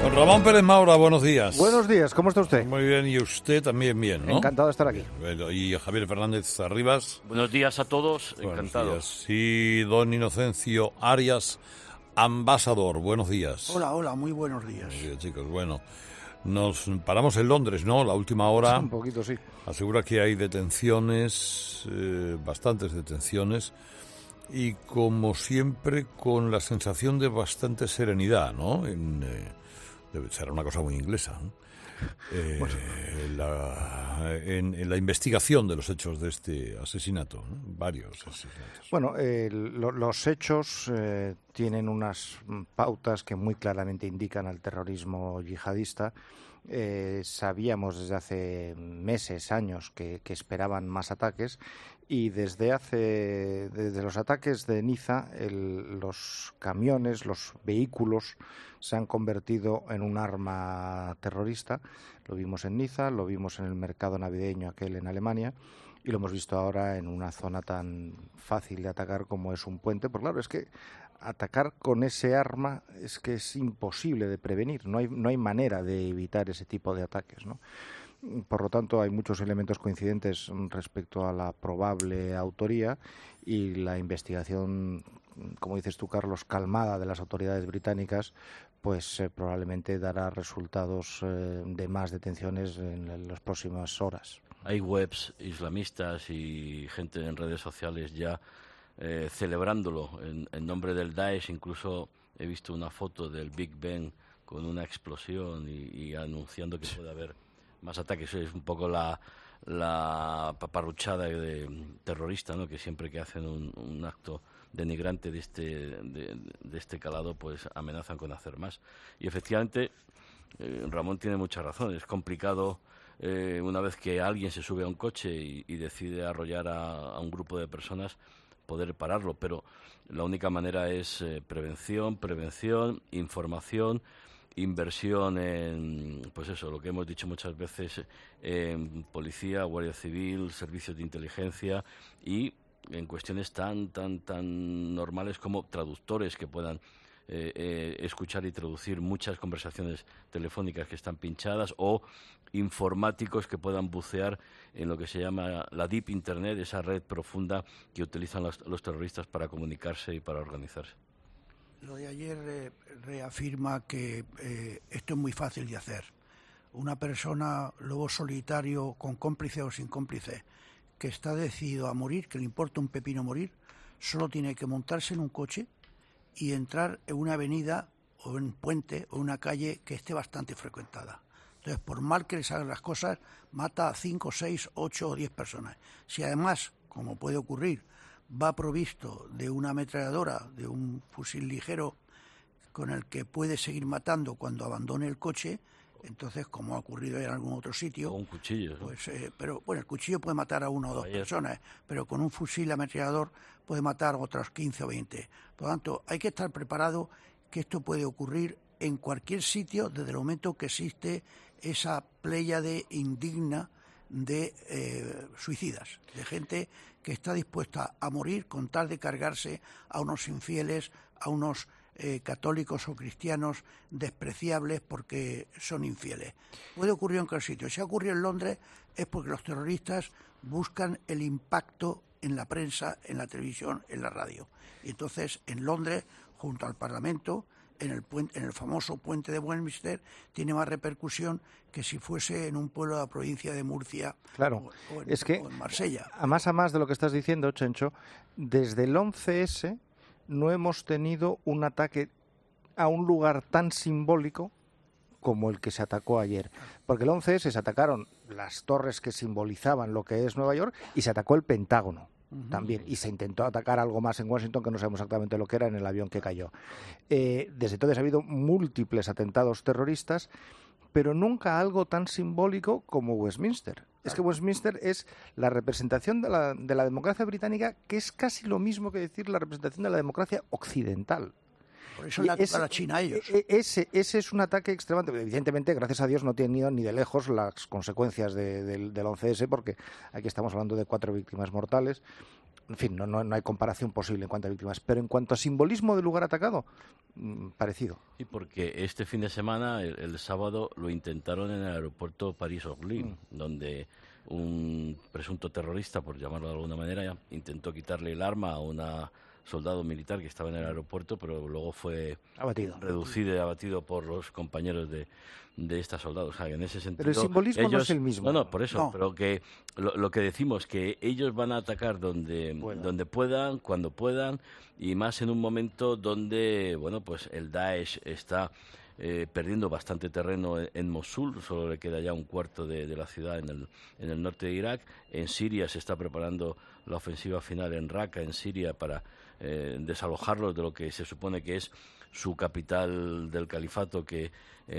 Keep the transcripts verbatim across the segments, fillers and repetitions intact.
Don Ramón Pérez Maura, buenos días. Buenos días, ¿cómo está usted? Muy bien, y usted también bien, ¿no? Encantado de estar aquí. Bueno, y Javier Fernández Arribas. Buenos días a todos, Buenos encantado. días. Y don Inocencio Arias, ambasador, buenos días. Hola, hola, muy buenos días. Buenos días, chicos. Bueno, nos paramos en Londres, ¿no? La última hora. Un poquito, sí. Asegura que hay detenciones, eh, bastantes detenciones, y como siempre con la sensación de bastante serenidad, ¿no? En, eh, debe ser una cosa muy inglesa, ¿no? Eh, bueno. la, en, en la investigación de los hechos de este asesinato, ¿no? Varios asesinatos. Bueno, eh, lo, los hechos eh, tienen unas pautas que muy claramente indican al terrorismo yihadista. Eh, sabíamos desde hace meses, años, que, que esperaban más ataques, y desde hace desde los ataques de Niza, el, los camiones, los vehículos se han convertido en un arma terrorista. Lo vimos en Niza, lo vimos en el mercado navideño aquel en Alemania, y lo hemos visto ahora en una zona tan fácil de atacar como es un puente. Porque claro, es que atacar con ese arma es que es imposible de prevenir, no hay, no hay manera de evitar ese tipo de ataques, ¿no? Por lo tanto, hay muchos elementos coincidentes respecto a la probable autoría, y la investigación, como dices tú, Carlos, calmada de las autoridades británicas, pues eh, probablemente dará resultados eh, de más detenciones en, en las próximas horas. Hay webs islamistas y gente en redes sociales ya eh, celebrándolo en, en nombre del Daesh. Incluso he visto una foto del Big Ben con una explosión y, y anunciando que puede haber más ataques. Es un poco la, la paparruchada de, terrorista, ¿no? Que siempre que hacen un, un acto denigrante de este, de, de este calado, pues amenazan con hacer más. Y efectivamente, eh, Ramón tiene mucha razón. Es complicado, eh, una vez que alguien se sube a un coche y, y decide arrollar a, a un grupo de personas, poder pararlo. Pero la única manera es eh, prevención, prevención, información, inversión en, pues eso, lo que hemos dicho muchas veces, en policía, guardia civil, servicios de inteligencia, y en cuestiones tan tan tan normales como traductores que puedan eh, eh, escuchar y traducir muchas conversaciones telefónicas que están pinchadas, o informáticos que puedan bucear en lo que se llama la Deep Internet, esa red profunda que utilizan los, los terroristas para comunicarse y para organizarse. Lo de ayer eh, reafirma que eh, esto es muy fácil de hacer. Una persona, lobo solitario, con cómplice o sin cómplice, que está decidido a morir, que le importa un pepino morir, solo tiene que montarse en un coche y entrar en una avenida o en un puente o una calle que esté bastante frecuentada. Entonces, por mal que les hagan las cosas, mata a cinco, seis, ocho o diez personas. Si además, como puede ocurrir, va provisto de una ametralladora, de un fusil ligero con el que puede seguir matando cuando abandone el coche, entonces, como ha ocurrido en algún otro sitio, o un cuchillo, ¿no? pues, eh, pero bueno, el cuchillo puede matar a una o dos Ayer. personas, pero con un fusil ametrallador puede matar a otras quince o veinte. Por lo tanto, hay que estar preparado que esto puede ocurrir en cualquier sitio desde el momento que existe esa pléyade indigna de eh, suicidas, de gente que está dispuesta a morir con tal de cargarse a unos infieles, a unos eh, católicos o cristianos despreciables porque son infieles. Puede ocurrir en cualquier sitio. Si ha ocurrido en Londres es porque los terroristas buscan el impacto en la prensa, en la televisión, en la radio. Y entonces en Londres, junto al Parlamento, en el puente, en el famoso puente de Westminster, tiene más repercusión que si fuese en un pueblo de la provincia de Murcia, claro, o, o, en, es que, o en Marsella. A más a más de lo que estás diciendo, Chencho, desde el once ese no hemos tenido un ataque a un lugar tan simbólico como el que se atacó ayer. Porque el once ese se atacaron las torres que simbolizaban lo que es Nueva York y se atacó el Pentágono. Uh-huh. También, y se intentó atacar algo más en Washington que no sabemos exactamente lo que era en el avión que cayó. Eh, desde entonces ha habido múltiples atentados terroristas, pero nunca algo tan simbólico como Westminster. Es que Westminster es la representación de la, de la democracia británica, que es casi lo mismo que decir la representación de la democracia occidental. Por eso la, ese, la China ellos. Ese, ese es un ataque extremadamente... Evidentemente, gracias a Dios, no tiene tenido ni de lejos las consecuencias de, de, del once ese, porque aquí estamos hablando de cuatro víctimas mortales. en fin, no, no, no hay comparación posible en cuanto a víctimas, pero en cuanto a simbolismo del lugar atacado, mmm, parecido. Sí, porque este fin de semana, el, el sábado, lo intentaron en el aeropuerto París-Orly, mm. donde un presunto terrorista, por llamarlo de alguna manera, intentó quitarle el arma a una soldado militar que estaba en el aeropuerto, pero luego fue abatido. reducido y abatido por los compañeros de, de esta soldado. O sea, en ese sentido, pero el simbolismo ellos, no es el mismo. No, no, por eso, no. pero que lo, lo que decimos, que ellos van a atacar donde, bueno. donde puedan, cuando puedan, y más en un momento donde, bueno, pues el Daesh está Eh, perdiendo bastante terreno en, en Mosul, solo le queda ya un cuarto de, de la ciudad en el, en el norte de Irak. En Siria se está preparando la ofensiva final en Raqqa, en Siria, para eh, desalojarlos de lo que se supone que es su capital del califato, que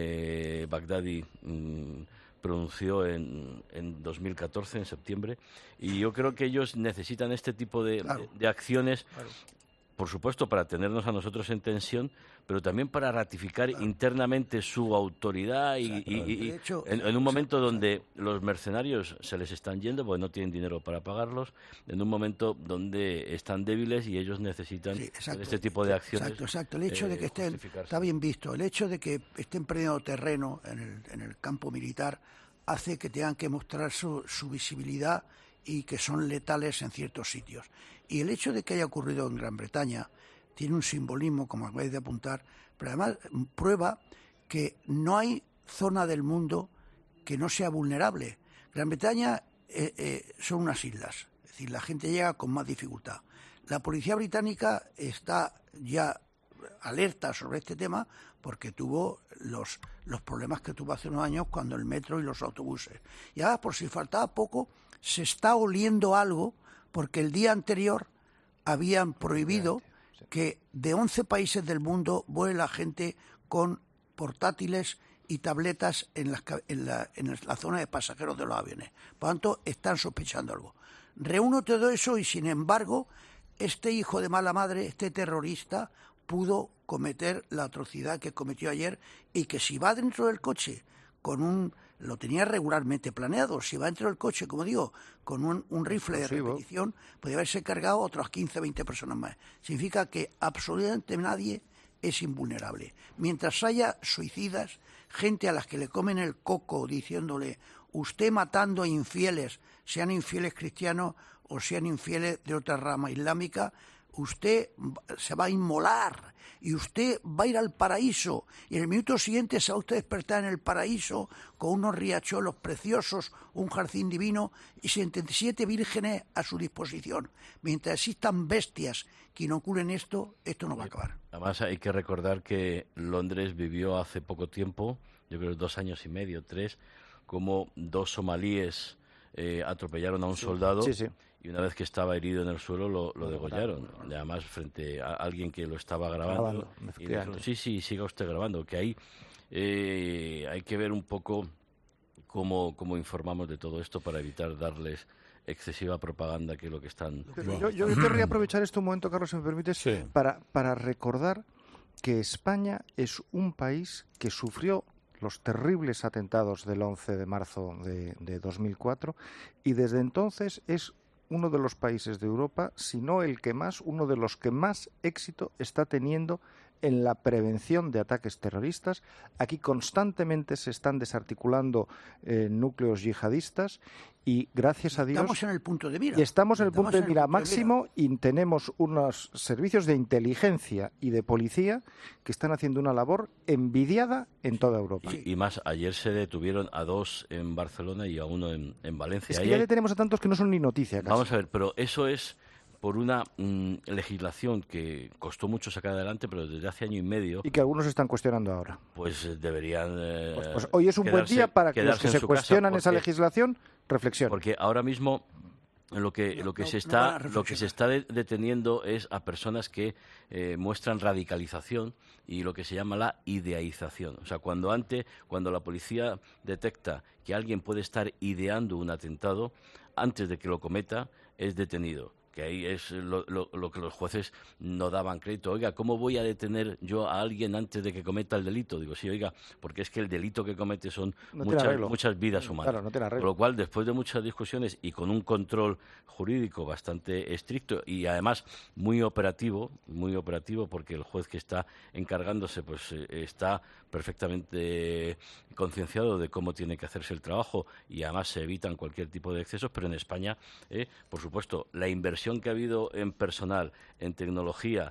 eh, Baghdadi mmm, pronunció en, en dos mil catorce, en septiembre. Y yo creo que ellos necesitan este tipo de, claro. de, de acciones, claro. por supuesto, para tenernos a nosotros en tensión, pero también para ratificar claro. internamente su autoridad y, y, y, y hecho, en, en un momento donde los mercenarios se les están yendo porque no tienen dinero para pagarlos, en un momento donde están débiles y ellos necesitan sí, este tipo de acciones. Exacto, exacto. El hecho eh, de que estén, está bien visto, el hecho de que estén perdiendo terreno en el, en el campo militar hace que tengan que mostrar su, su visibilidad y que son letales en ciertos sitios. Y el hecho de que haya ocurrido en Gran Bretaña tiene un simbolismo, como acabáis de apuntar, pero además prueba que no hay zona del mundo que no sea vulnerable. Gran Bretaña eh, eh, son unas islas, es decir, la gente llega con más dificultad. La policía británica está ya alerta sobre este tema porque tuvo los, los problemas que tuvo hace unos años cuando el metro y los autobuses. Y ahora, por si faltaba poco, se está oliendo algo porque el día anterior habían prohibido que de once países del mundo vuele la gente con portátiles y tabletas en, las, en, la, en la zona de pasajeros de los aviones. Por lo tanto, están sospechando algo. Reúno todo eso y, sin embargo, este hijo de mala madre, este terrorista, pudo cometer la atrocidad que cometió ayer y que si va dentro del coche con un... lo tenía regularmente planeado, si va dentro del coche, como digo, con un, un rifle de repetición, podría haberse cargado otras quince, veinte personas más. Significa que absolutamente nadie es invulnerable. Mientras haya suicidas, gente a las que le comen el coco diciéndole, usted matando a infieles, sean infieles cristianos o sean infieles de otra rama islámica, usted se va a inmolar y usted va a ir al paraíso y en el minuto siguiente se va usted a despertar en el paraíso con unos riachuelos preciosos, un jardín divino y setenta y siete vírgenes a su disposición. Mientras existan bestias que inoculen esto, esto no va a acabar. Además hay que recordar que Londres vivió hace poco tiempo, yo creo dos años y medio, tres, como dos somalíes eh, atropellaron a un sí, soldado. Sí, sí. Y una vez que estaba herido en el suelo lo, lo degollaron, además frente a alguien que lo estaba grabando. grabando y dijeron, sí, sí, siga usted grabando, que ahí eh, hay que ver un poco cómo, cómo informamos de todo esto para evitar darles excesiva propaganda, que es lo que están... Yo, yo querría aprovechar este momento, Carlos, si me permites, sí. para, para recordar que España es un país que sufrió los terribles atentados del once de marzo de, de dos mil cuatro y desde entonces es uno de los países de Europa, si no el que más, uno de los que más éxito está teniendo en la prevención de ataques terroristas. Aquí constantemente se están desarticulando eh, núcleos yihadistas y gracias a Dios... Estamos en el punto de mira. Y estamos en el punto de mira máximo y tenemos unos servicios de inteligencia y de policía que están haciendo una labor envidiada en toda Europa. Y, y más, ayer se detuvieron a dos en Barcelona y a uno en, en Valencia. Es que Ahí ya hay... detenemos a tantos que no son ni noticia casi. Vamos a ver, pero eso es... por una mmm, legislación que costó mucho sacar adelante, pero desde hace año y medio... Y que algunos están cuestionando ahora. Pues eh, deberían... Eh, pues, pues hoy es un quedarse, buen día para que los que se cuestionan porque, esa legislación reflexionen. Porque ahora mismo lo que, no, lo que no, se está, no lo que se está de, deteniendo es a personas que eh, muestran radicalización y lo que se llama la idealización. O sea, cuando antes, cuando la policía detecta que alguien puede estar ideando un atentado, antes de que lo cometa, es detenido. que ahí es lo, lo, lo que los jueces no daban crédito. Oiga, ¿cómo voy a detener yo a alguien antes de que cometa el delito? Digo, sí, oiga, porque es que el delito que comete son no muchas, muchas vidas humanas. Claro, no tiene arreglo. Con lo cual, después de muchas discusiones y con un control jurídico bastante estricto y además muy operativo, muy operativo porque el juez que está encargándose pues eh, está perfectamente concienciado de cómo tiene que hacerse el trabajo y además se evitan cualquier tipo de excesos, pero en España, eh, por supuesto, la inversión que ha habido en personal, en tecnología,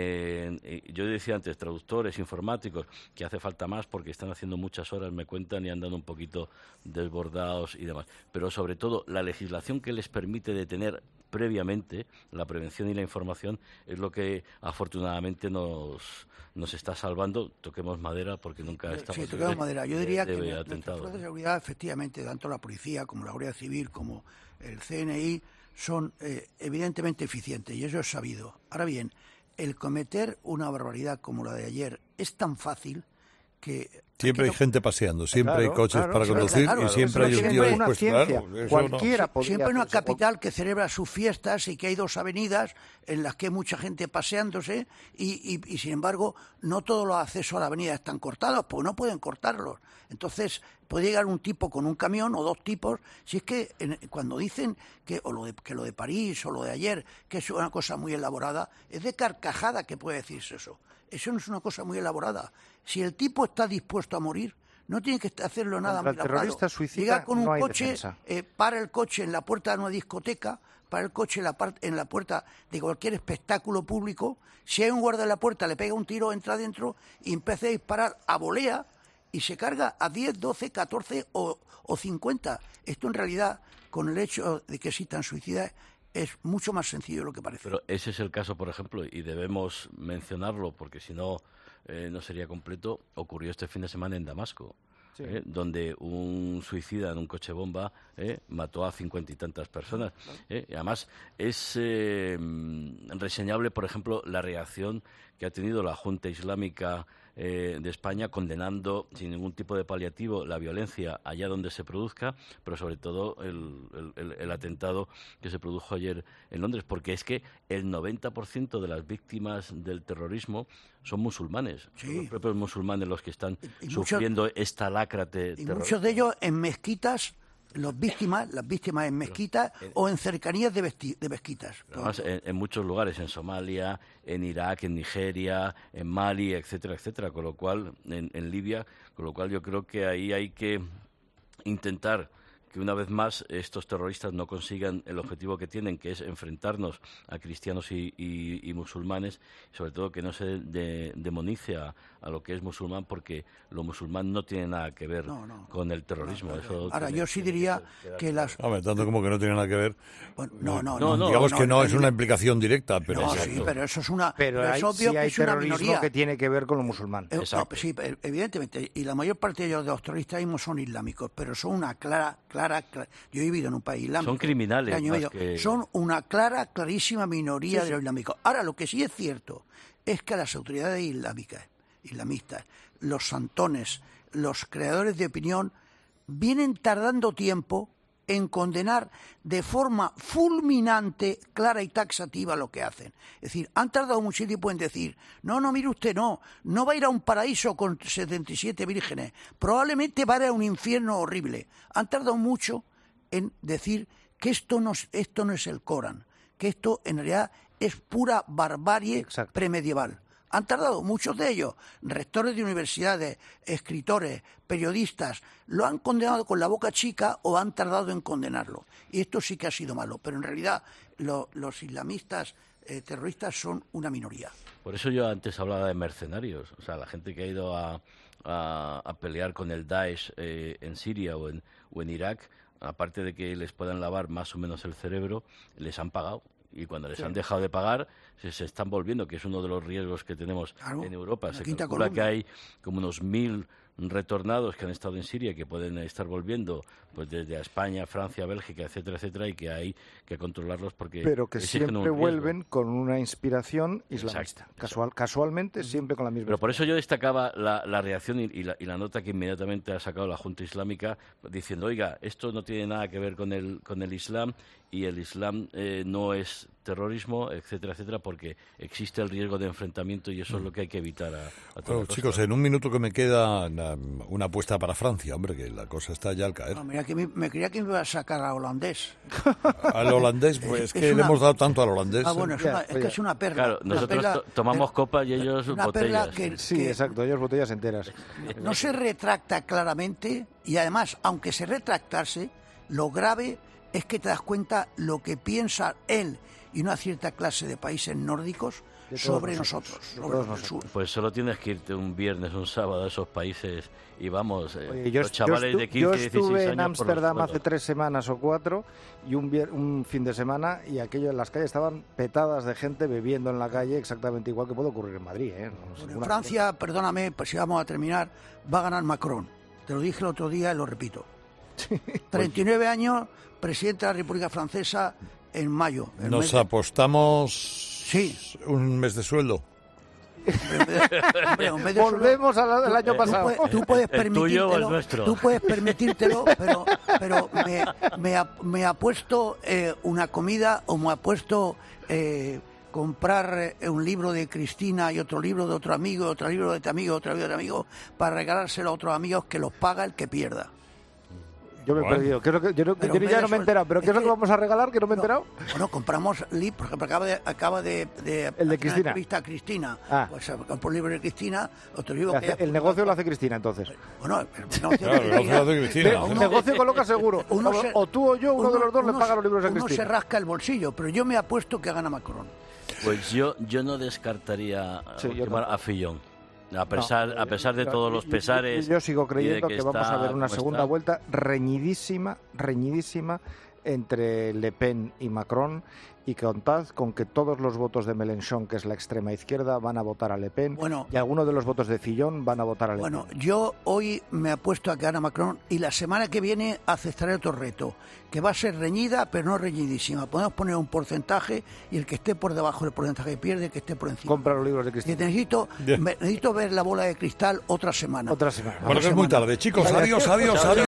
Eh, eh, yo decía antes, traductores, informáticos, que hace falta más porque están haciendo muchas horas, me cuentan, y andan un poquito desbordados y demás. Pero sobre todo, la legislación que les permite detener previamente la prevención y la información es lo que afortunadamente nos, nos está salvando. Toquemos madera porque nunca estamos... Sí, toquemos madera. Yo diría de, de que nuestras fuerzas de seguridad, efectivamente, tanto la policía como la Guardia Civil como el C N I son eh, evidentemente eficientes y eso es sabido. Ahora bien, el cometer una barbaridad como la de ayer es tan fácil que... Siempre hay gente paseando, siempre claro, hay coches claro, para claro, conducir claro, y siempre hay un tío después. Claro, cualquiera no. podría Siempre hay una hacerse capital que celebra sus fiestas y que hay dos avenidas en las que hay mucha gente paseándose y, y, y sin embargo no todos los accesos a la avenida están cortados, pues no pueden cortarlos. Entonces puede llegar un tipo con un camión o dos tipos. Si es que en, cuando dicen que, o lo de, que lo de París o lo de ayer, que es una cosa muy elaborada, es de carcajada que puede decirse eso. Eso no es una cosa muy elaborada. Si el tipo está dispuesto a morir, no tiene que hacerlo nada Contra muy el terrorista suicida Llega con un no hay coche, eh, para el coche en la puerta de una discoteca, para el coche en la, par- en la puerta de cualquier espectáculo público. Si hay un guarda en la puerta, le pega un tiro, entra dentro y empieza a disparar a volea y se carga a diez, doce, catorce o, o cincuenta. Esto en realidad, con el hecho de que existan suicidas, es mucho más sencillo de lo que parece. Pero ese es el caso, por ejemplo, y debemos mencionarlo porque si no, eh, no sería completo. Ocurrió este fin de semana en Damasco, sí. eh, donde un suicida en un coche bomba eh, mató a cincuenta y tantas personas. Eh, y además, es eh, reseñable, por ejemplo, la reacción que ha tenido la Junta Islámica eh, de España, condenando sin ningún tipo de paliativo la violencia allá donde se produzca, pero sobre todo el, el, el atentado que se produjo ayer en Londres, porque es que el noventa por ciento de las víctimas del terrorismo son musulmanes, sí. Son los propios musulmanes los que están y, y sufriendo muchos, esta lacra te, y muchos de ellos en mezquitas. Los víctimas, las víctimas en mezquitas en, o en cercanías de, vesti, de mezquitas. Además, en, en muchos lugares, en Somalia, en Irak, en Nigeria, en Mali, etcétera, etcétera, con lo cual, en, en Libia, con lo cual yo creo que ahí hay que intentar que una vez más estos terroristas no consigan el objetivo que tienen, que es enfrentarnos a cristianos y, y, y musulmanes, y sobre todo que no se de, demonice a, a lo que es musulmán, porque lo musulmán no tiene nada que ver no, no, con el terrorismo. No, no, Eso ahora, tiene, yo sí diría que, que las... Hombre, tanto como que no tiene nada que ver. Bueno, no, no, no, no, Digamos no, que no, no es una implicación directa, pero... No, sí, pero eso es una... Pero, pero hay, es obvio sí que hay es una terrorismo minoría. que tiene que ver con lo musulmán. Eh, no, sí, evidentemente. Y la mayor parte de los terroristas mismos son islámicos, pero son una clara, clara... clara yo he vivido en un país islámico. Son criminales. Año más medio. que... Son una clara, clarísima minoría sí, de los islámicos. Ahora, lo que sí es cierto es que las autoridades islámicas, islamistas, los santones, los creadores de opinión, vienen tardando tiempo en condenar de forma fulminante, clara y taxativa lo que hacen. Es decir, han tardado mucho tiempo en decir, no, no, mire usted, no, no va a ir a un paraíso con setenta y siete vírgenes, probablemente va a ir a un infierno horrible. Han tardado mucho en decir que esto no, esto no es el Corán, que esto en realidad es pura barbarie Exacto. premedieval. Han tardado muchos de ellos, rectores de universidades, escritores, periodistas, lo han condenado con la boca chica o han tardado en condenarlo. Y esto sí que ha sido malo, pero en realidad lo, los islamistas eh, terroristas son una minoría. Por eso yo antes hablaba de mercenarios, o sea, la gente que ha ido a, a, a pelear con el Daesh eh, en Siria o en, o en Irak, aparte de que les puedan lavar más o menos el cerebro, les han pagado. Y cuando les sí. han dejado de pagar, se, se están volviendo, que es uno de los riesgos que tenemos claro, en Europa. Se calcula columna. que hay como unos mil retornados que han estado en Siria, que pueden estar volviendo pues desde España, Francia, Bélgica, etcétera, etcétera, y que hay que controlarlos porque... Pero que siempre vuelven con una inspiración islamista. Exacto, Casual, exacto. Casualmente, siempre con la misma... Pero por eso yo destacaba la, la reacción y, y, la, y la nota que inmediatamente ha sacado la Junta Islámica, diciendo, oiga, esto no tiene nada que ver con el, con el Islam, y el Islam eh, no es terrorismo, etcétera, etcétera, porque existe el riesgo de enfrentamiento y eso es lo que hay que evitar a, a toda Bueno, costa. chicos, en un minuto que me queda, una, una apuesta para Francia, hombre, que la cosa está ya al caer. No, mira que me, me creía que me iba a sacar a holandés. Al holandés, pues Es- que es le una- hemos dado tanto al holandés. Ah, bueno, es, Ya, una- es oye. que es una perla. Claro, una nosotros perla- to- tomamos eh, copa y ellos una botellas. perla que, Sí, que exacto, ellos botellas enteras. no se retracta claramente y además, aunque se retractase, lo grave es que te das cuenta lo que piensa él y una cierta clase de países nórdicos De todos sobre nosotros, nosotros, de sobre todos el nosotros. sur. Pues solo tienes que irte un viernes, un sábado a esos países y vamos, eh, Oye, yo, los chavales yo estu- de yo quince, dieciséis estuve años en por los Ámsterdam hace suelos. tres semanas o cuatro y un, vier- un fin de semana y aquello en las calles estaban petadas de gente bebiendo en la calle exactamente igual que puede ocurrir en Madrid. ¿eh? No, Bueno, en ninguna- Francia, perdóname, pues si vamos a terminar, va a ganar Macron. Te lo dije el otro día y lo repito. treinta y nueve años, presidente de la República Francesa en mayo. el mes Nos de- apostamos Sí. un mes de sueldo. Hombre, un mes de sueldo- Volvemos al, al año Tú pasado. puedes, tú puedes ¿El tuyo o el permitírtelo, nuestro? tú puedes permitírtelo, pero, pero me, me, ha, me ha puesto eh, una comida o me ha puesto eh, comprar eh, un libro de Cristina y otro libro de otro amigo, otro libro de este amigo, otro libro de otro amigo, para regalárselo a otros amigos que los paga el que pierda. Yo me he Bueno. perdido. ¿Qué es lo que- yo no- Pero yo en vez ya de no me he suel- enterado. ¿Pero qué es es lo que que- vamos a regalar que no me he No, enterado? Bueno, compramos libros, por ejemplo, acaba de, acaba de, de El de hacer Cristina. una entrevista a Cristina. Ah. Pues eh, compró un libro de Cristina, otro libro que Hace- ella el publicó- negocio lo hace Cristina, entonces. Bueno, el negocio Claro, de el negocio lo hace Cristina. El ¿no? negocio coloca seguro. Uno o, se- o tú o yo, uno, de los dos, le uno paga se- los libros a Uno se Cristina. rasca el bolsillo, pero yo me apuesto que gana Macron. Pues yo, yo no descartaría Sí, yo ultimar tampoco. a Fillon. A pesar, No, a pesar de yo- todos los yo- pesares. Yo, yo sigo y de creyendo que, vamos está a ver una como segunda está. vuelta reñidísima, reñidísima entre Le Pen y Macron, y contad con que todos los votos de Mélenchon, que es la extrema izquierda, van a votar a Le Pen, Bueno. y algunos de los votos de Fillon van a votar a Le Bueno, Pen. yo hoy me apuesto a que gana Macron y la semana que viene aceptaré otro reto, que va a ser reñida, pero no reñidísima. Podemos poner un porcentaje y el que esté por debajo del porcentaje pierde, el que esté por encima. Compra los libros de Y Cristina. necesito, Bien. me- necesito ver la bola de cristal otra semana. Otra semana. Bueno, que es muy semana. tarde. Chicos, adiós, adiós, adiós.